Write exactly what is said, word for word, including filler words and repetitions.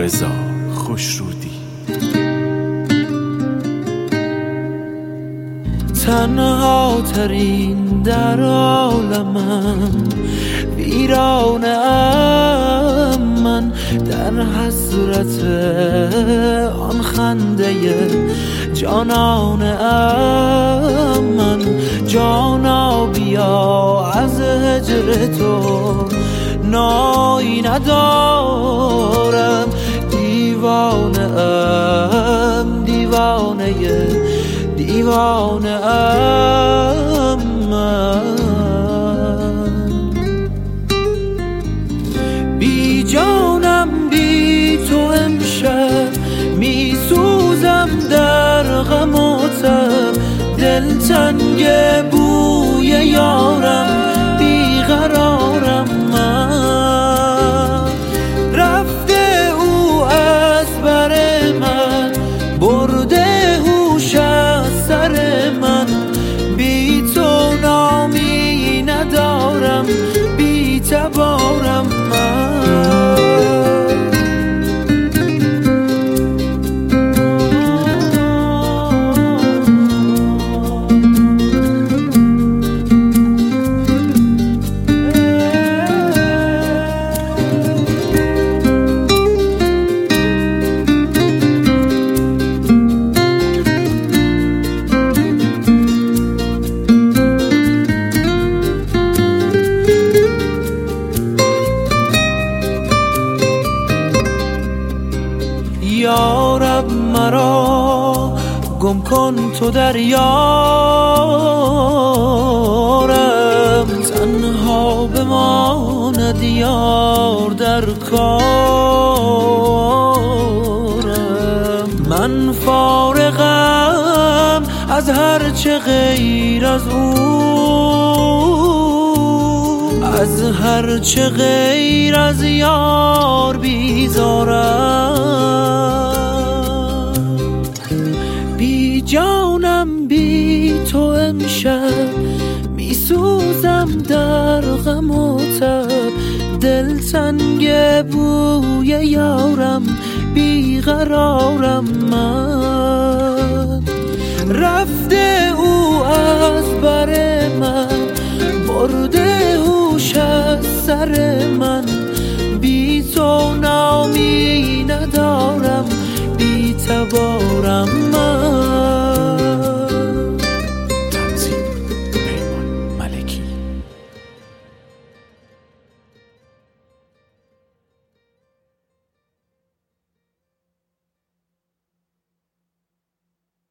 رضا خوشرودی. تنها ترین در عالمم، ویرانه ام من در حسرت آن خنده جانانه ام من. جانا بیا از هجر تو نایی ندارم، دیوانه ام دیوانه دیوانه ام من. بی جانم بی تو امشب می سوزم در غم و تب، دلتنگ بوی یارم بیقرارم من. رفته او از بر من، برده هوش از سر من. بی تو نامی ندارم، بی تبارم من. یارب مرا گم کن تو در یارم، تنها بماند یار در کارم. من فارغم از هر چه غیر از او، از هر چه غیر از یار بیزارم. بی جانم بی تو امشب می سوزم در غم و تب، دلتنگ بوی یارم بیقرارم من. رفته او از بر من، برده هوش از سر من. بی تو نامی ندارم، بی تبارم